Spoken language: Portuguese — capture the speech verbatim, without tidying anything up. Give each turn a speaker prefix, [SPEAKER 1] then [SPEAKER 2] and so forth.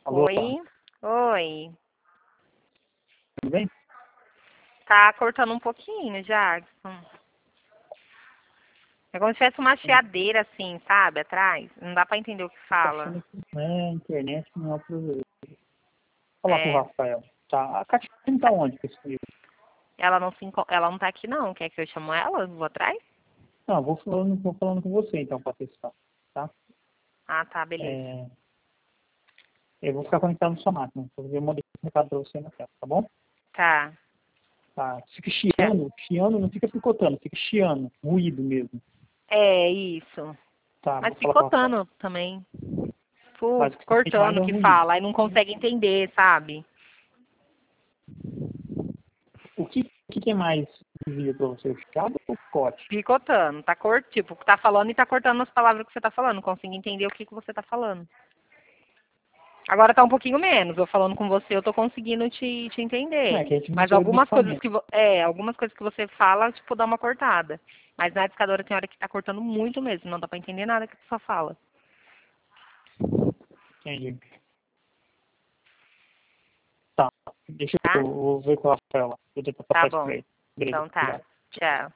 [SPEAKER 1] Alô?
[SPEAKER 2] Oi? Oi.
[SPEAKER 1] Tudo bem?
[SPEAKER 2] Tá cortando um pouquinho, Jackson. É como se tivesse uma chiadeira assim, sabe, atrás. Não dá pra entender o que
[SPEAKER 1] Eu tô
[SPEAKER 2] fala.
[SPEAKER 1] achando que não é a internet, não é o problema. Vou falar com o
[SPEAKER 2] É.
[SPEAKER 1] Rafael. Tá. A Catarina tá onde com esse livro?
[SPEAKER 2] Ela não se enco- ela não tá aqui não. Quer que eu chamo ela? Vou atrás?
[SPEAKER 1] Não, vou falando, vou falando com você então pra testar, tá?
[SPEAKER 2] Ah, tá, beleza.
[SPEAKER 1] É, eu vou ficar conectado na sua máquina. Eu mandei um recado pra você na tela, tá bom?
[SPEAKER 2] Tá.
[SPEAKER 1] Tá. Fica
[SPEAKER 2] Tchau.
[SPEAKER 1] chiando, chiando, não fica picotando, fica chiando, ruído mesmo.
[SPEAKER 2] É, isso.
[SPEAKER 1] Tá,
[SPEAKER 2] Mas
[SPEAKER 1] vou falar com o Rafael.
[SPEAKER 2] picotando também. Tipo,
[SPEAKER 1] Basicamente mais
[SPEAKER 2] cortando
[SPEAKER 1] é
[SPEAKER 2] o
[SPEAKER 1] um
[SPEAKER 2] que
[SPEAKER 1] ruído.
[SPEAKER 2] fala. Aí não consegue entender, sabe?
[SPEAKER 1] O que, o que que é mais visível pra você? O chiado ou o picote?
[SPEAKER 2] Picotando. Tá cort... Tipo, tá falando e tá cortando as palavras que você tá falando. Não consigo entender o que, que você tá falando. Agora tá um pouquinho menos. Eu falando com você, eu tô conseguindo te, te
[SPEAKER 1] Não,
[SPEAKER 2] entender.
[SPEAKER 1] é que a gente não
[SPEAKER 2] Mas
[SPEAKER 1] tem o
[SPEAKER 2] algumas coisas
[SPEAKER 1] equipamento.
[SPEAKER 2] que vo- é, algumas coisas que você fala, tipo, dá uma cortada. Mas na discadora tem hora que tá cortando muito mesmo, não dá pra entender nada que a pessoa fala.
[SPEAKER 1] Entendi. Tá. Deixa eu,
[SPEAKER 2] Tá?
[SPEAKER 1] eu vou ver com o Rafael lá. Vou tentar
[SPEAKER 2] Tá
[SPEAKER 1] passar isso pra
[SPEAKER 2] bom.
[SPEAKER 1] ele. Beleza,
[SPEAKER 2] Então tá.
[SPEAKER 1] obrigado.
[SPEAKER 2] Tchau.